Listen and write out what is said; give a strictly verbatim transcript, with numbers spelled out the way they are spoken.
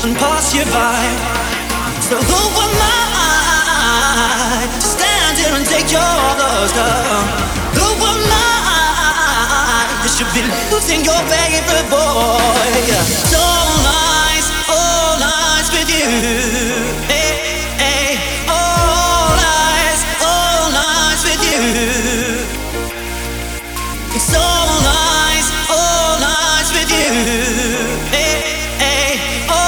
pass you by. So who am I to stand here and take your love stuff?